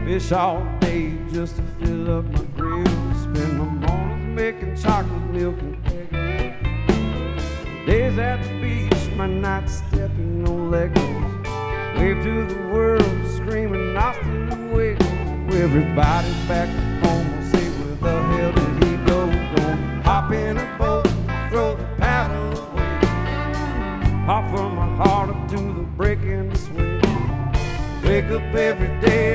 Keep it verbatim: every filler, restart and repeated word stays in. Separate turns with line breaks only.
Fish all day just to fill up my grill. Spend my mornings making chocolate milk and eggs. Days at the beach, my nights stepping on Legos. Wave to the world, screaming Austin away. Everybody's back home will say, where the hell did he go? Gonna hop in a boat, throw the paddle away. Hop from my heart up to the break in the swing. Wake up every day